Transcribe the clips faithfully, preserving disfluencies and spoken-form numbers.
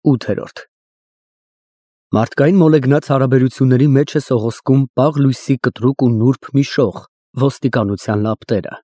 ութերորդ Մարդկային մոլեգնած հարաբերությունների մեջ է սողոսկում պաղ լույսի կտրուկ ու նուրբ մի շող, ոստիկանության լապտերը։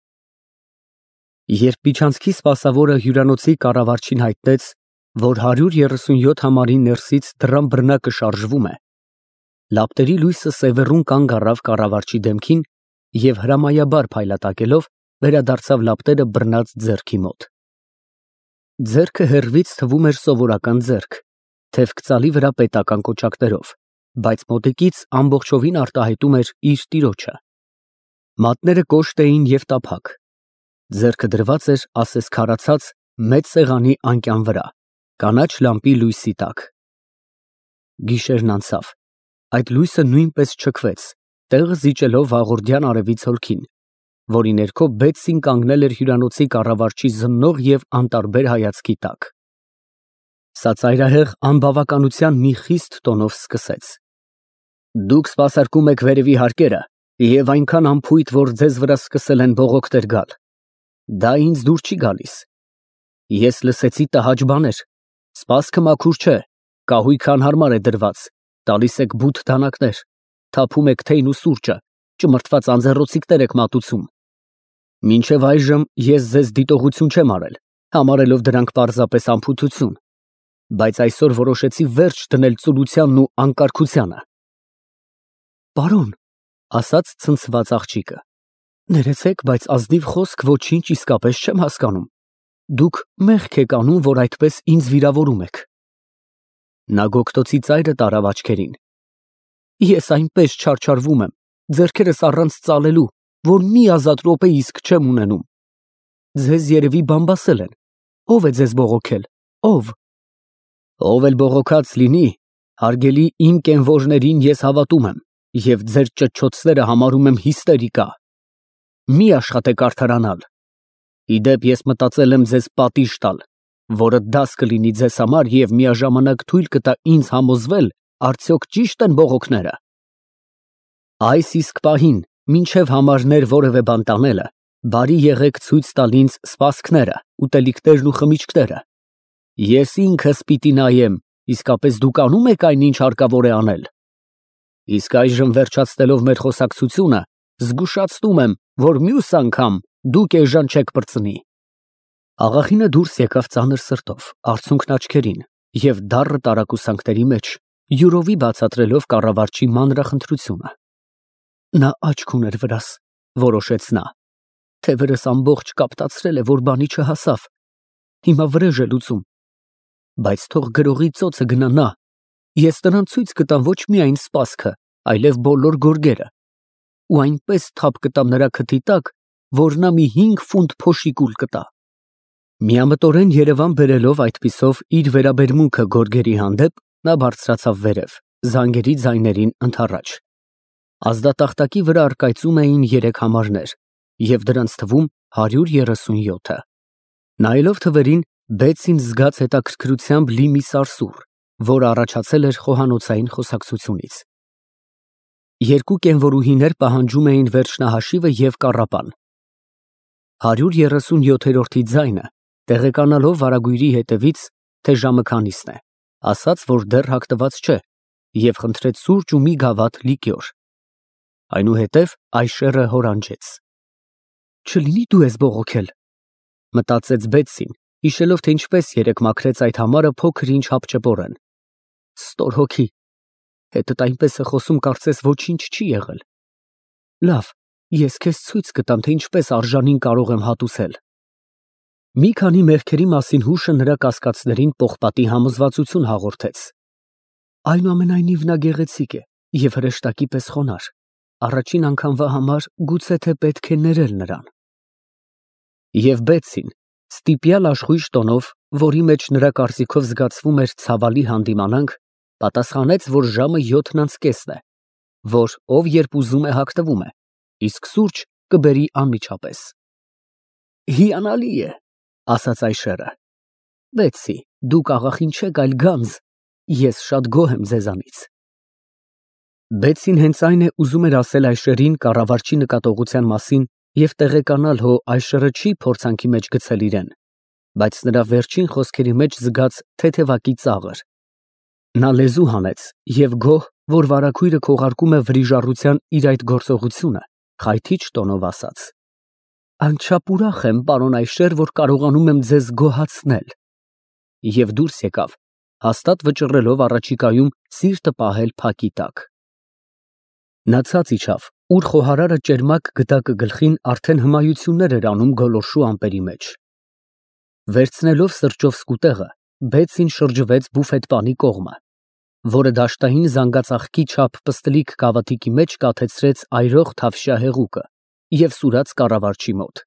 Երբ միջանցքի սպասավորը հյուրանոցի կառավարչին հայտնեց, որ հարյուր երեսունյոթ համարի ներսից դռան բռնակը շարժվում է, լապտերի լույսը սևեռուն կանգ առավ կառավարչի դեմքին և հրամայաբար փայլատակելով վերադարձավ լապտերը բռնած ձեռքի մոտ։ Ձեռքը հեռվից թվում էր սովորական ձեռք, թևկծալի վրա պետական կոճակներով, բայց մոտիկից ամբողջովին արտահայտում էր իր տիրոջը։ Մատները կոշտ էին և տափակ, ձեռքը դրված էր ասես քարացած մեծ սեղանի անկյան վրա, կանաչ լամպի լույսի տակ։ Գիշերն անցավ, այդ լույսը նույնպես չքվեց, տեղը զիջելով վաղորդյան արևի ցոլքին, որի ներքո Բեթսին կանգնել էր հյուրանոցի կառավարչի զննող և անտարբեր հայացքի տակ։ Սա ծայրահեղ անբավականության մի խիստ տոնով սկսեց. Դուք սպասարկում եք վերևի հարկերը և այնքան անփույթ, որ ձեզ վրա սկսել են բողոքներ գալ։ Դա ինձ դուր չի գալիս։ Ես լսեցի տհաճ բաներ, սպասքը մաքուր չէ, կահույքը անհարմար է դրված, տալիս եք բութ դանակներ, թափում եք թեյն ու սուրճը, ճմրթված անձեռոցիկներ եք մատուցում։ Մինչև այժմ ես ձեզ դիտողություն չեմ արել, համարելով դրանք պարզապես անփութություն, բայց այսօր որոշեցի վերջ դնել ծուլությանն ու անկարգությանը։ Պարոն, ասաց ցնցված աղջիկը, ներեցեք, բայց ազնիվ խոսք ոչինչ իսկապես չեմ հասկանում։ Դուք մեղք եք անում, որ այդպես ինձ վիրավորում եք։ Նա գոգտոցի ծայրը տարավ աչքերին։ Ես այնպես չարչարվում եմ, ձեռքերս առանց ծալելու, որ մի ազատ րոպե իսկ չեմ ունենում։ Ձեզ երևի բամբասել են։ Ո՞վ է ձեզ բողոքել, ո՞վ։ Ով էլ բողոքած լինի, հարգելի իմ կենվորներին ես հավատում եմ և ձեր ճչոցները համարում եմ հիստերիկա։ Մի աշխատեք արդարանալ։ Ի դեպ, ես մտածել եմ ձեզ պատիժ տալ, որը դաս կլինի ձեզ համար և միաժամանակ թույլ կտա ինձ համոզվել, արդյոք ճի՞շտ են բողոքները։ Այս իսկ պահին, մինչև համարներ որևէ բան տանելը, բարի եղեք ցույց տալ ինձ սպասքները, ուտելիքներն ու խմիչքները։ Ես ինքս պիտի նայեմ, իսկապես դուք անում եք այն, ինչ հարկավոր է անել։ Իսկ այժմ վերջացնելով մեր խոսակցությունը, զգուշացնում եմ, որ մյուս անգամ դուք էժան չեք պրծնի։ Աղախինը դուրս եկավ ծանր սրտով, արցունքն աչքերին և դառը տարակուսանքների մեջ յուրովի բացատրելով կառավարչի մանրախնդրությունը։ Նա աչք ուներ վրաս, որոշեց նա, թևերս ամբողջ կապտացրել է, որ բանի չհասավ, հիմա վրեժ է լուծում, բայց թող գրողի ծոցը գնա նա, ես նրան ցույց կտամ ոչ միայն սպասքը, այլև բոլոր գորգերը, ու այնպես թափ կտամ նրա քթի տակ, որ նա մի հինգ ֆունտ փոշի կտա։ Միամտորեն Երևան բերելով այդպիսով իր վերաբերմունքը գորգերի հանդեպ, նա բարձրացավ վերև, զանգերի ձայներին ընդառաջ։ Ազդատախտակի վրա առկայծում էին երեք համարներ և դրանց թվում հարյուր երեսունյոթը։ Նայելով թվերին, Բեթսին զգաց հետաքրքրությամբ լի մի սարսուռ, որը առաջացել էր խոհանոցային խոսակցությունից։ Երկու կենվորուհիներ պահանջում էին վերջնահաշիվը և կառապան։ Հարյուր երեսունյոթերորդի ձայնը, տեղեկանալով վարագույրի հետևից, թե ժամը քանիսն է, ասաց, որ դեռ հագնված չէ, և խնդրեց սուրճ ու մի գավաթ լիկյոր։ Այնուհետև Այշերը հորանջեց։ Չլինի դու ես բողոքել, մտածեց Բեթսին, հիշելով, թե ինչպես երեկ մաքրեց այդ համարը փոքր-ինչ հապճեպորեն։ Ստոր հոգի, հետդ այնպես է խոսում, կարծես ոչինչ չի եղել։ Լավ, ես քեզ ցույց կտամ, թե ինչպես արժանին կարող եմ հատուցել։ Մի քանի մեղքերի մասին հուշը նրա կասկածներին պողպատի համոզվածություն հաղորդեց։ Այնուամենայնիվ նա գեղեցիկ է և հրեշտակի պես խոնարհ, առաջին անգամվա համար գուցե թե պետք է ներել նրան։ Եվ Բեթսին, ստիպյալ աշխույժ տոնով, որի մեջ նրա կարծիքով զգացվում էր ցավալի հանդիմանանք, պատասխանեց, որ ժամը յոթն անց կեսն է, որ ով երբ ուզում է հագնվում է, իսկ սուրճ կբերի անմիջապես։ Հիանալի է, ասաց Այշերը։ Բեթսի, դուք աղախին չեք, այլ գանձ, ես շատ գոհ եմ ձեզանից։ Բեթսին հենց այն է ուզում էր ասել Այշերին կառավարչի նկատողության մասին և տեղեկանալ հո Այշերը չի փորձանքի մեջ գցել իրեն, բայց նրա վերջին խոսքերի մեջ զգաց թեթևակի ծաղր։ Նա լեզու հանեց և գոհ, որ վարագույրը քողարկում է վրիժառության իր այդ գործողությունը, խայթիչ տոնով ասաց. «Անչափ ուրախ եմ, պարոն Այշեր, որ կարողանում եմ ձեզ գոհացնել» և դուրս եկավ, հաստատ վճռելով առաջիկայում սիրտը պահել փակի տակ։ Նա ցած իջավ, ուր խոհարարը ճերմակ գդակը գլխին արդեն հմայություններ էր անում գոլորշու ամպերի մեջ։ Վերցնելով սրճով սկուտեղը, Բեցին շրջվեց բուֆետպանի կողմը, որը դաշտային զանգածաղկի չափ պստլիկ գավաթիկի մեջ կաթեցրեց այրող թավշյա հեղուկը և սուրաց կառավարչի մոտ։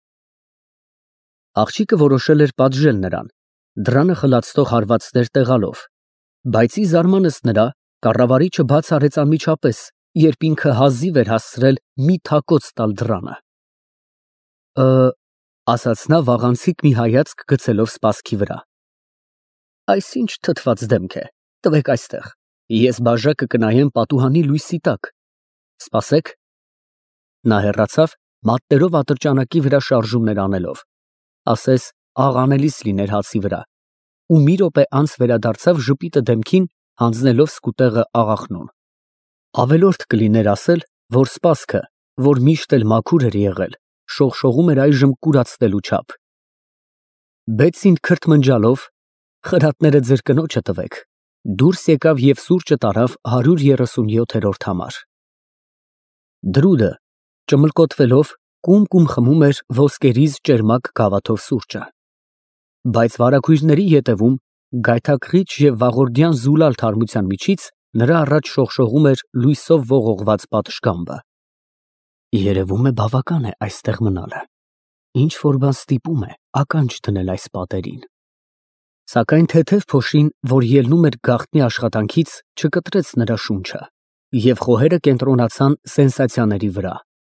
Աղջիկը որոշել էր պատժել նրան, դռանը խլացնող հարվածներ տեղալով, բայց ի զարմանս նրա, կառավարիչը բաց արեց անմիջապես, երբ ինքը հազիվ էր հասցրել մի թակոց տալ դռանը։ «Ը» ասաց նա վաղանցիկ մի հայացք գցելով սպասքի վրա։ «Այս ինչ թթված դեմք է, տվեք այստեղ, ես բաժակը կնայեմ պատուհանի լույսի տակ, սպասեք»։ Նա հեռացավ, մատներով ատրճանակի վրա շարժումներ անելով, ասես աղանելիս լիներ հացի վրա, ու մի րոպե անց վերադարձավ ժպիտը դեմքին, հանձնելով սկուտեղը աղախնուն։ Ավելորդ կլիներ ասել, որ սպասքը, որ միշտ էլ մաքուր էր եղել, շողշողում էր այժմ կուրացնելու չափ։ Բեցին քրթմնջալով «Խրատները ձեր կնոջը տվեք» դուրս եկավ և սուրճը տարավ հարյուր երեսունյոթերորդ համար։ Դրուդը, ճմլկոտվելով, կում֊կում խմում էր ոսկերիզ ճերմակ գավաթով սուրճը։ Բայց վարագույրների ետևում, գայթակղիչ և վաղորդյան զուլալ թարմության միջից, նրա առաջ շողշողում էր լույսով ողողված պատշգամբը։ Երևում է բավական է այստեղ մնալը, ինչ֊որ բան ստիպում է ականջ դնել այս պատերին։ Սակայն թեթև փոշին, որ ելնում էր գաղտնի աշխատանքից, չկտրեց նրա շունչը, և խոհերը կենտրոնացան սենսացիաների վրա։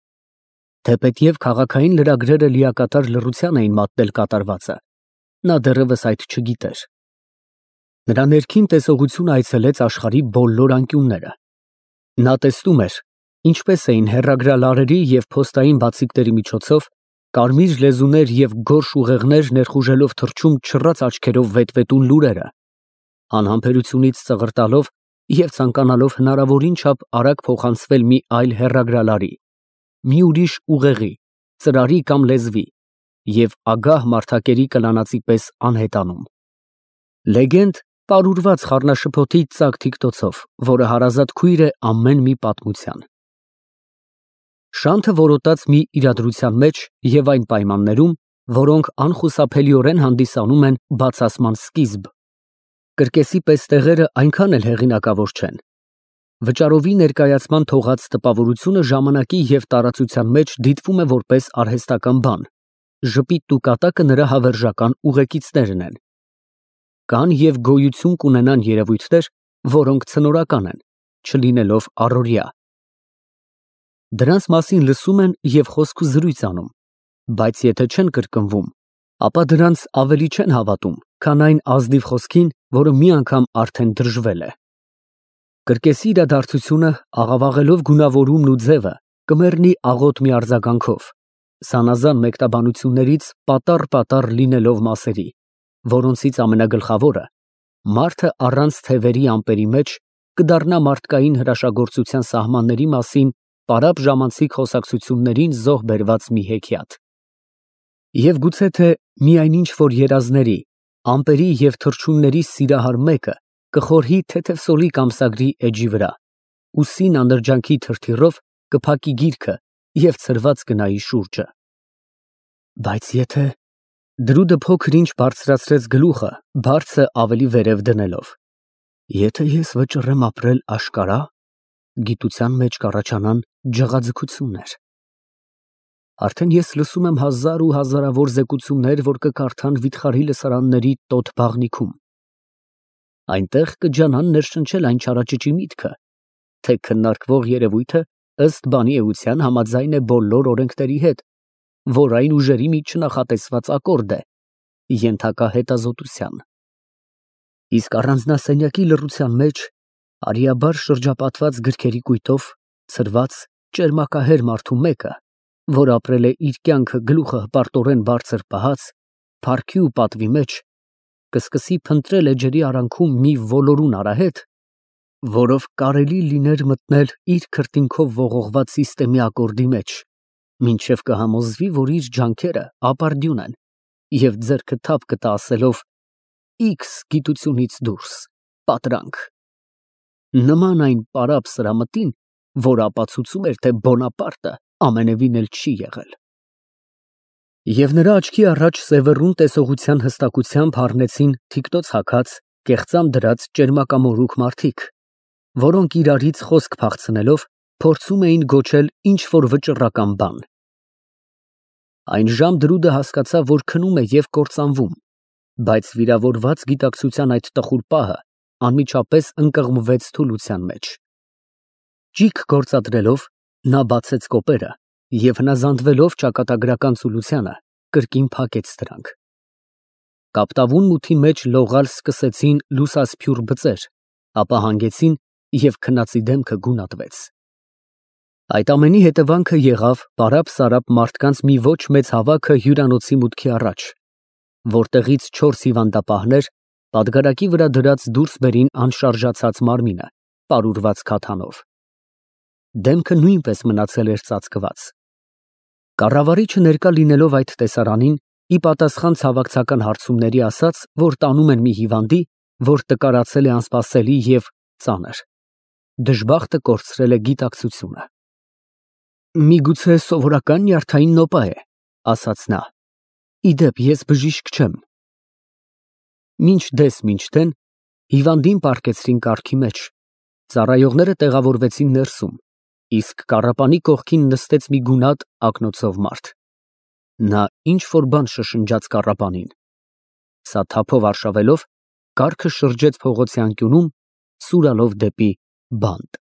Թեպետև քաղաքային լրագրերը լիակատար լռության էին մատնել կատարվածը, նա դեռևս այդ չգիտեր։ Նրա ներքին տեսողությունը այցելեց աշխարհի բոլոր անկյունները։ Նա տեսնում էր, ինչպես էին հեռագրալարերի և փոստային բացիկների միջոցով կարմիր լեզուներ և գորշ ուղեղներ ներխուժելով թռչում չռած աչքերով վետվետուն լուրերը, անհամբերությունից ծղրտալով և ցանկանալով հնարավորին չափ արագ փոխանցվել մի այլ հեռագրալարի, մի ուրիշ ուղեղի, ծրարի կամ լեզվի և ագահ մարդակերի կլանածի պես անհետանում։ Լեգենդ պարուրված խառնաշփոթի ծակ թիկտոցով, որը հարազատ քույր է ամեն մի պատմության։ Շանթը որոտաց մի իրադրության մեջ և այն պայմաններում, որոնք անխուսափելիորեն հանդիսանում են բացասման սկիզբ։ Կրկեսի պես տեղերը այնքան էլ հեղինակավոր չեն։ Վճարովի ներկայացման թողած տպավորությունը ժամանակի և տարածության մեջ դիտվում է որպես արհեստական բան, ժպիտն ու կատակը նրա հավերժական ուղեկիցներն են։ Կան և գոյություն կունենան երևույթներ, որոնք ցնորական են, չլինելով առօրյա։ Դրանց մասին լսում են և խոսք ու զրույց անում, բայց եթե չեն կրկնվում, ապա դրանց ավելի չեն հավատում, քան այն ազնիվ խոսքին, որը մի անգամ արդեն դրժվել է։ Կրկեսի իրադարձությունը, աղավաղելով գունավորումն ու ձևը, կմեռնի աղոտ մի արձագանքով, զանազան մեկնաբանություններից պատառ-պատառ լինելով մասերի, որոնցից ամենագլխավորը, մարդը առանց թևերի ամպերի մեջ, կդառնա մարդկային հրաշագործության սահմանների մասին պարապ ժամանցիկ խոսակցություններին զոհ բերված մի հեքիաթ։ Եվ գուցե թե միայն ինչ-որ երազների, ամպերի և թռչունների սիրահար մեկը կխորհի թեթևսոլիկ ամսագրի էջի վրա, ուսին անրջանքի թրթիռով կփակի գիրքը և ցրված կնայի շուրջը։ Բայց եթե… Դրուդը փոքր-ինչ բարձրացրեց գլուխը, բարձը ավելի վերև դնելով։ Եթե ես վճռեմ ապրել աշկարա, գիտության մեջ կառաջանան ջղաձգություններ։ Արդեն ես լսում եմ հազար ու հազարավոր զեկուցումներ, որ կկարդան վիթխարի լսարանների տոտ բաղնիքում։ Այնտեղ կջանան ներշնչել այն չարաճճի միտքը, թե քննարկվող երևույթը ըստ բանի էության համաձայն է բոլոր օրենքների հետ, որ այն ուժերի մի չնախատեսված ակորդ է, ենթակա հետազոտության։ Իսկ առանձնասենյակի լռության մեջ, արիաբար շրջապատված գրքերի կույտով, ցրված, ճերմակահեր մարդու մեկը, որ ապրել է իր կյանքը գլուխը հպարտորեն բարձր պահած, փառքի ու պատվի մեջ, կսկսի փնտրել էջերի արանքում մի ոլորուն արահետ, որով կարելի լիներ մտնել իր քրտինքով ողողված սիստեմի ակորդի մեջ, մինչև կհամոզվի, որ իր ջանքերը ապարդյուն են, և ձեռքը թափ կտա ասելով. «Իքս գիտությունից դուրս, պատրանք»։ Նման այն պարապ սրամտին, որ ապացուցում էր, թե Բոնապարտը ամենևին էլ չի եղել։ Եվ նրա աչքի առաջ սևեռուն տեսողության հստակությամբ հառնեցին թիկնոց հագած, կեղծամ դրած ճերմակամորուք մարդիկ, որոնք իրարից խոսք փախցնելով փորձում էին գոչել ինչ-որ վճռական բան։ Այն ժամ Դրուդը հասկացավ, որ քնում է և կործանվում, բայց վիրավորված գիտակցության այդ տխուր պահը անմիջապես ընկղմվեց թուլության մեջ։ Ճիգ գործադրելով նա բացեց կոպերը և հնազանդվելով ճակատագրական ծուլությանը, կրկին փակեց դրանք։ Կապտավուն մութի մեջ լողալ սկսեցին լուսասփյուռ բծեր, ապա հանգեցին և քնածի դեմքը գունատվեց։ Այդ ամենի հետևանքը եղավ պարապ-սարապ մարդկանց մի ոչ մեծ հավաքը հյուրանոցի մուտքի առաջ, որտեղից չորս հիվանդապահներ պատգարակի վրա դրած դուրս բերին անշարժացած մարմինը, պարուրված քաթանով։ Դեմքը նույնպես մնացել էր ծածկված։ Կառավարիչը ներկա լինելով այդ տեսարանին, ի պատասխան ցավակցական հարցումների ասաց, որ տանում են մի հիվանդի, որ տկարացել է անսպասելի և ծանր։ Դժբախտը կորցրել է գիտակցությունը։ Միգուցե սովորական նյարդային նոպա է, ասաց նա։ Ի դեպ, ես բժիշկ չեմ։ Մինչ դես մինչ դեն հիվանդին պառկեցրին կառքի մեջ, ծառայողները տեղավորվեցին ներսում, իսկ կառապանի կողքին նստեց մի գունատ ակնոցով մարդ։ Նա ինչ-որ բան շշնջաց կառապանին։ Սա թափով արշավելով կառքը շրջեց փողոցի անկյունում, սուրալով դեպի բանտ։